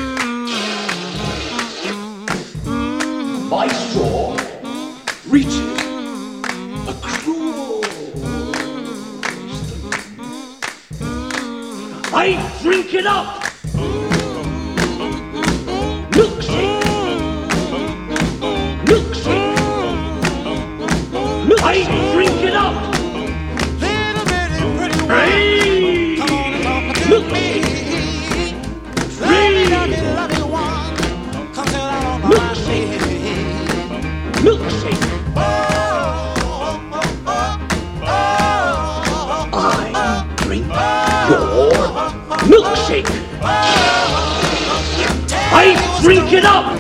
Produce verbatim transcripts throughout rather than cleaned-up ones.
My straw reaches across the room. I drink it up. Milkshake. Milkshake. Milkshake. I drink it up. Hey. Milkshake. Hey. Milkshake. Milkshake. I drink your milkshake. I drink it up.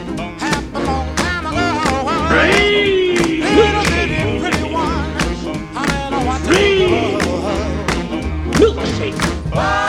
Hey, milkshake. Hey, milkshake.